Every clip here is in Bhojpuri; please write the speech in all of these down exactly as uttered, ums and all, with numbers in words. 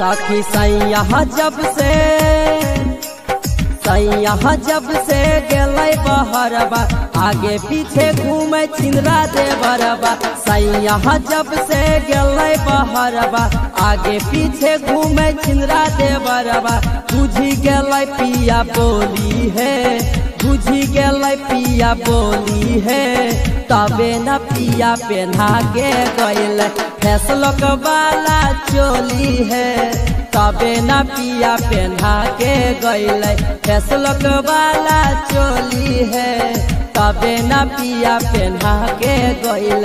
साखी सैया जब से सैया जब से गेलै बहरबा आगे पीछे घूमे छिंदरा दे बरबा। सैया जब से गेलै बहरबा आगे पीछे घूमे छिंदरा दे बरबा। बुझी गेलै पिया बोली है बुझी गेलै पिया बोली है तबे न पिया पहना के गैल फैसलोक वाला चोली है। तबे न पिया पहना के गैल फैसलोक वाला चोली है। तबे न पिया पहना के गैल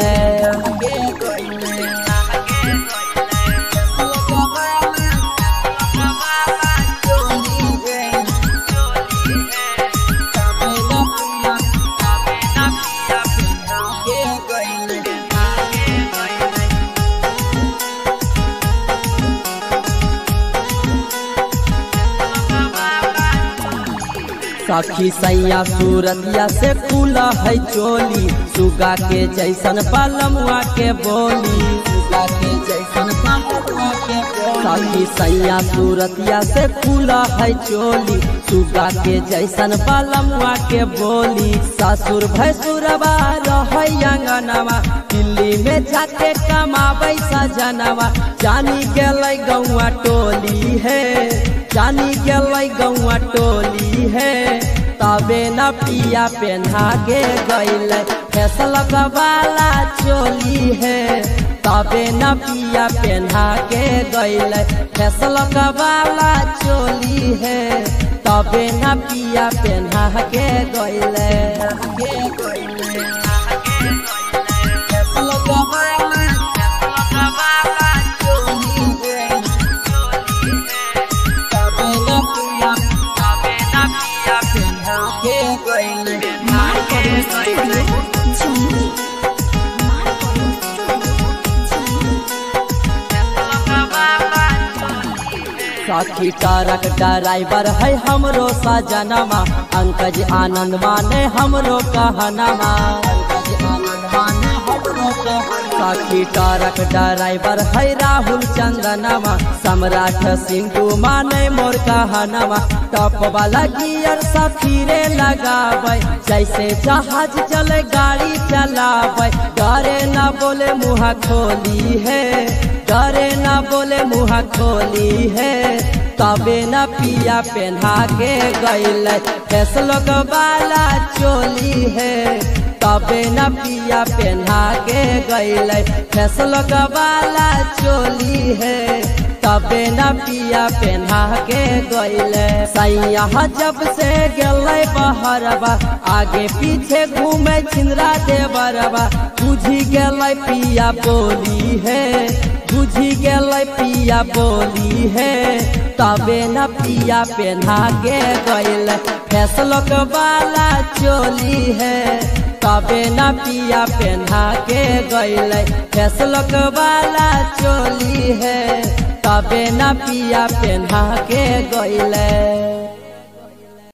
सखी सैया सूरतिया से खुला है चोली सुगा के जैसन पलमुआ के बोली सुगा के जैसन पलमुआ के बोली। सखी सैया सूरतिया से खुला है चोली सुगा के जैसन पलमुआ के बोली। ससुर भैसुरबा रहे अंगनवा दिल्ली में जाके कमाबै सजनवा। जानी गेलै गौआ टोली है जानी गेलै गौआ टोली है। तबे न पिया पहना के गैल फैसलोक वाला चोली है। तबे न पिया पहना के गैल फैसलोक वाला चोली है। तबे न पिया पहना के गैल साथी ट्रक ड्राइवर है हमरो सजनमा अंकज आनंद माने हमरो कहनमा। साथी ट्रक ड्राइवर है राहुल चंदनमा सम्राट सिंटू माने मोर कहनमा। टॉप वाला गियर सफीरे लगावे जैसे जहाज चले गाड़ी चलावे। डरे न बोले मुँह खोली है डरे न बोले मुँह खोली है। तबे न पिया पहना के गैल फैसलोक वाला चोली है। तबे न पिया पहना के गैल फैसलोक वाला चोली है। तबे न पिया पहना के गैल। सैया जब से गेलै बहरबा आगे पीछे घूमे छिंदरा दे बरबा। बुझी गेलै पिया बोली है बुझी गेलै पिया बोली है। तबे न पिया पहना के गैल फैसलोक वाला चोली है। तबे न पिया पहना के गैल फैसलोक वाला चोली है। तबे न पिया पहना के गैल।